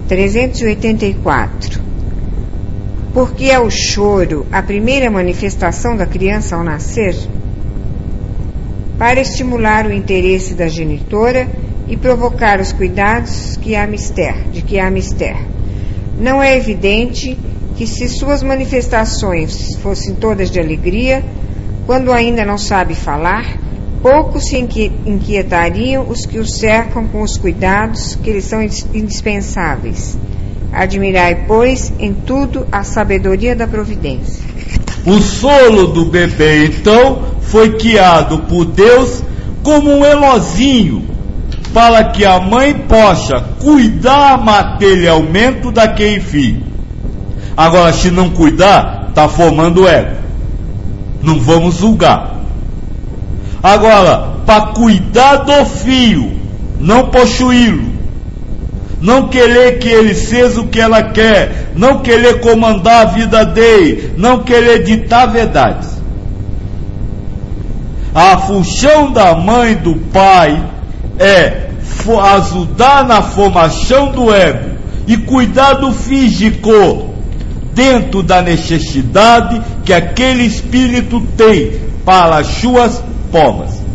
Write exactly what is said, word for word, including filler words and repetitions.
trezentos e oitenta e quatro. Porque é o choro a primeira manifestação da criança ao nascer? Para estimular o interesse da genitora e provocar os cuidados que há mister, de que há mister. Não é evidente que, se suas manifestações fossem todas de alegria, quando ainda não sabe falar, pouco se inquietariam os que o cercam com os cuidados que lhes são indispensáveis. Admirai, pois, em tudo a sabedoria da providência. O solo do bebê, então, foi criado por Deus como um elozinho, para que a mãe possa cuidar materialmente daquele filho. Agora, se não cuidar, está formando ego. Não vamos julgar. Agora, para cuidar do filho, não possuí-lo, não querer que ele seja o que ela quer, não querer comandar a vida dele, não querer ditar verdades. A função da mãe e do pai é ajudar na formação do ego e cuidar do físico, dentro da necessidade que aquele espírito tem para as suas formas.